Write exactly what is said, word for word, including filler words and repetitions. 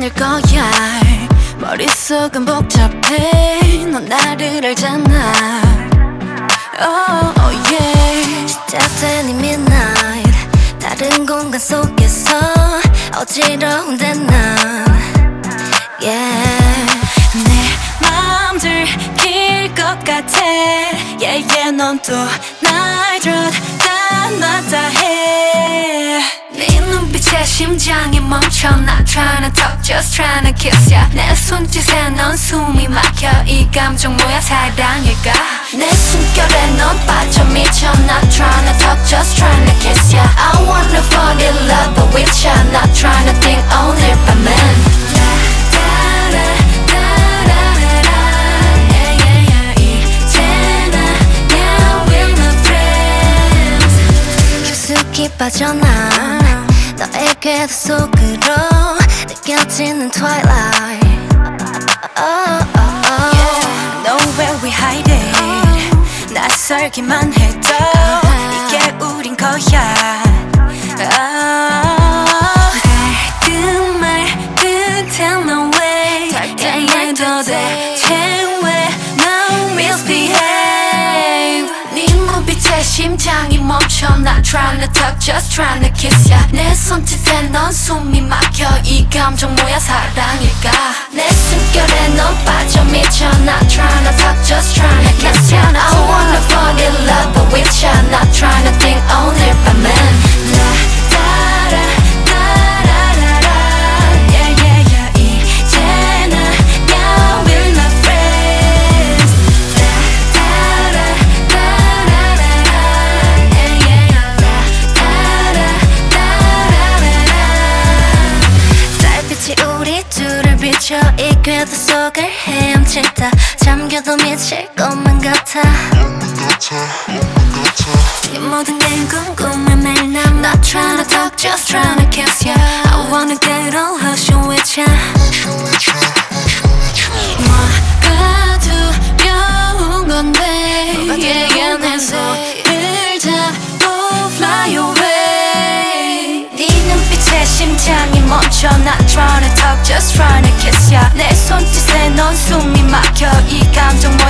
아닐 거야. 머릿속은 복잡해. 넌 나를 알잖아. Oh, oh yeah. 시작된 이 midnight. 다른 공간 속에서 어지러운데 난 yeah. 내 맘 들킬 것 같아. Yeah yeah. 넌 또 날 쫓아놨다 해. 네 눈빛에 심장이 멈춰. Not trying to talk, just trying to kiss ya. 내 손짓에 넌 숨이 막혀. 이 감정 뭐야, 사랑일까? 내 숨결에 넌 빠져 미쳐. Not trying to talk, just trying to kiss ya. I wanna fall in love with ya. Not trying to think 오늘 밤은 빠져나 너의 궤도 속으로 느껴지는 twilight. Oh, oh, oh. Yeah. Know where we hide it. 낯설기만 해도 이게 우린 거야. 그 말 끝에 너 왜 yeah, 도대체 왜 넌 misbehave. 네 눈빛에 심장이 멈춰. Not trying to talk, just trying to kiss ya. 내 손짓에 넌 숨이 막혀. 이 감정 뭐야, 사랑일까? 내 숨결에 넌 빠져 미쳐. Not trying to talk, just trying to kiss ya. I wanna fall in love with ya. Not trying to think 오늘 밤은 라따라 이 궤도 속을 헤엄칠다. 잠겨도 미칠 것만 같아. 이 모든 게 궁금해 매일 난 Not trying to talk, just trying to kiss ya. I wanna get all hush with ya. 뭐가 두려운 건데 yeah, yeah, 내 손을 잡고 fly away. 네 눈빛에 심장이 멈춰. Not trying to talk, just trying to kiss ya. 내 손짓에 넌 숨이 막혀. 이 감정